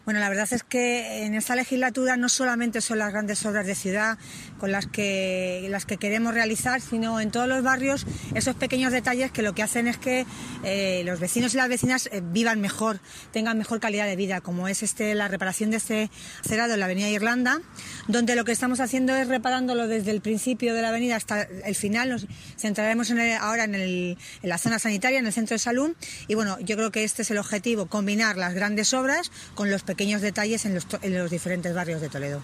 Bueno, la verdad es que en esta legislatura no solamente son las grandes obras de ciudad con las que queremos realizar, sino en todos los barrios esos pequeños detalles que lo que hacen es que los vecinos y las vecinas vivan mejor, tengan mejor calidad de vida, como es la reparación de este acerado en la avenida Irlanda, donde lo que estamos haciendo es reparándolo desde el principio de la avenida hasta el final. Nos centraremos ahora en la zona sanitaria, en el centro de salud, y bueno, yo creo que este es el objetivo, combinar las grandes obras con los pequeños detalles en los diferentes barrios de Toledo.